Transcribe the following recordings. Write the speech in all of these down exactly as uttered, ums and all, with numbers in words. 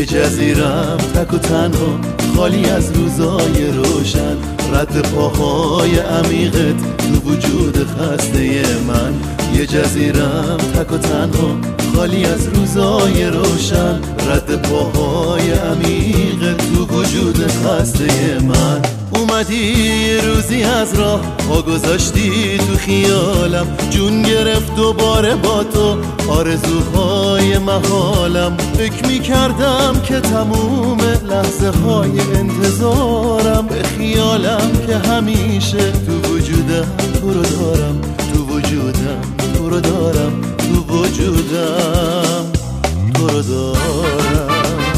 جزیرم تک و تنها، خالی از روزای روشن، رد پاهای عمیقت تو وجود خسته من. یه جزیرم تک و تنها، خالی از روزای روشن، رد پاهای عمیقت تو وجود خسته من. اومدی یه روزی از راه پا گذاشتی تو خیالم، جون گرفت دوباره با تو آرزوهای محالم. فکر میکردم که تموم لحظه های انتظارم، به خیالم که همیشه تو وجودم تو رو دارم، تو وجودم تو رو دارم، تو وجودم تو رو دارم.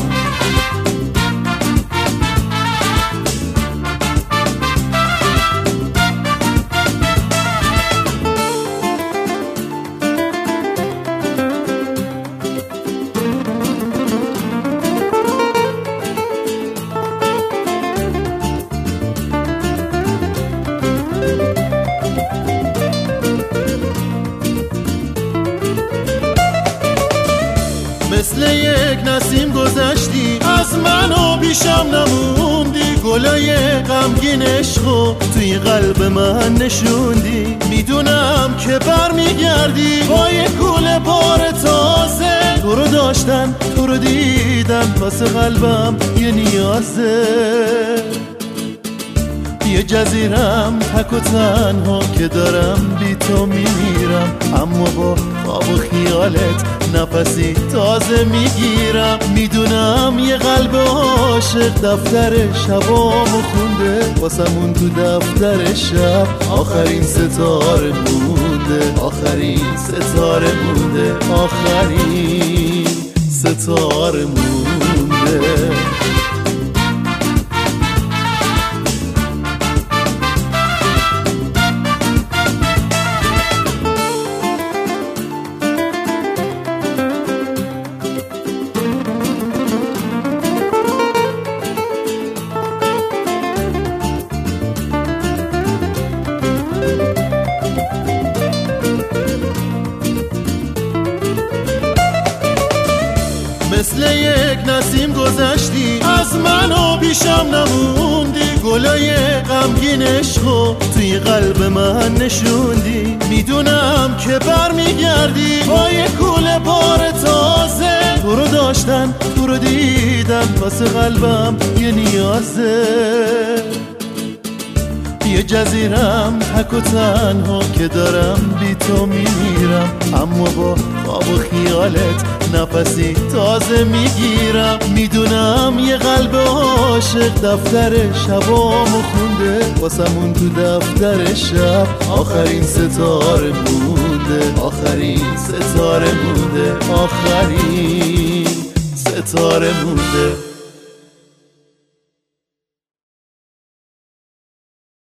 مثل یک نسیم گذشتی از من و بیشم نموندی، گلای غمگین عشقو توی قلب من نشوندی. میدونم که برمیگردی با یک کوله بار تازه، تو رو داشتن تو رو دیدن واسه قلبم یه نیازه. یه جزیرم تک و تنها که دارم بی تو میمیرم، اما با خواب و خیالت نفسی تازه میگیرم. میدونم یه قلب عاشق دفتر شبامو خونده، واسمون تو دفتر شب آخرین ستاره مونده، آخرین ستاره مونده، آخرین ستاره مونده. مثل یک نسیم گذشتی از من و بیشم نموندی، گلای غمگین عشقو توی قلب من نشوندی. میدونم که برمیگردی با یه کوله بار تازه، تو رو داشتن تو رو دیدن واسه قلبم یه نیازه. یه جزیرم تک و تنها که دارم بی تو میمیرم، اما با خواب و خیالت نفسی تازه میگیرم. میدونم یه قلب عاشق دفتر شبامو خونده، واسمون تو دفتر شب آخرین ستاره مونده، آخرین ستاره مونده، آخرین ستاره مونده.